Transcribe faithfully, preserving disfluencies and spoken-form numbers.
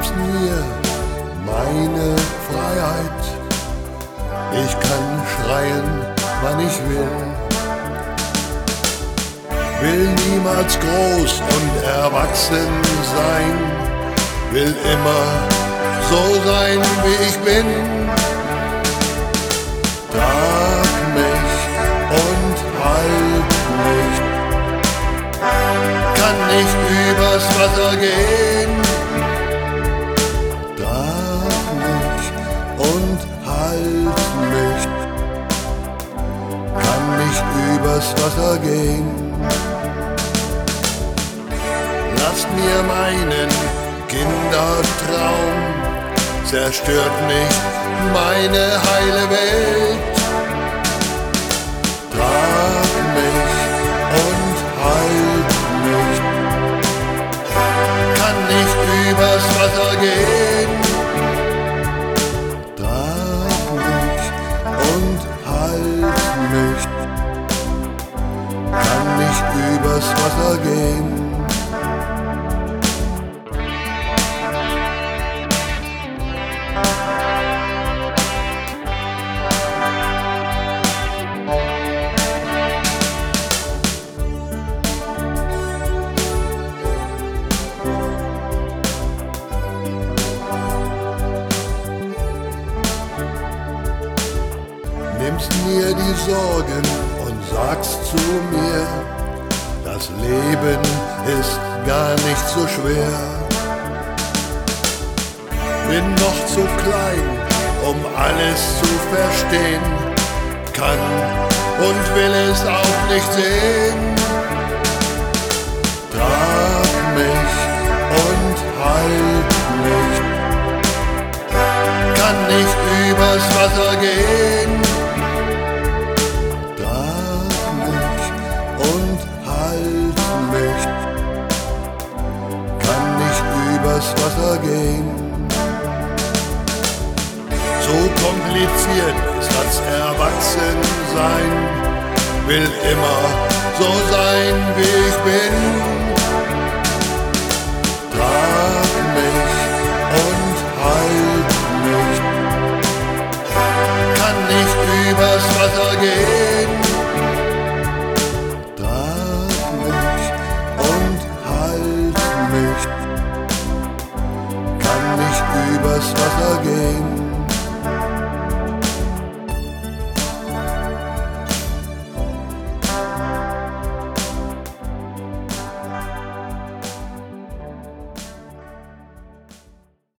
nimmst mir meine Freiheit. Ich kann schreien, wann ich will. Will niemals groß und erwachsen sein. Will immer so sein, wie ich bin. Trag mich und halt mich. Kann nicht übers Wasser gehen. Trag mich und halt mich. Kann nicht übers Wasser gehen. Lasst mir meinen Kindertraum, zerstört nicht meine heile Welt. Trag mich und halt mich, kann nicht übers Wasser gehen. Trag mich und halt mich, kann nicht übers Wasser gehen. Nimmst mir die Sorgen und sagst zu mir, das Leben ist gar nicht so schwer. Bin noch zu klein, um alles zu verstehen, kann und will es auch nicht sehen. Trag mich und halt mich, kann nicht übers Wasser gehen. Wasser gehen. So kompliziert ist das Erwachsensein, will immer so sein, wie ich bin. Trag mich und halt mich, kann nicht übers Wasser gehen. Trag mich und halt mich, übers Wasser gehen.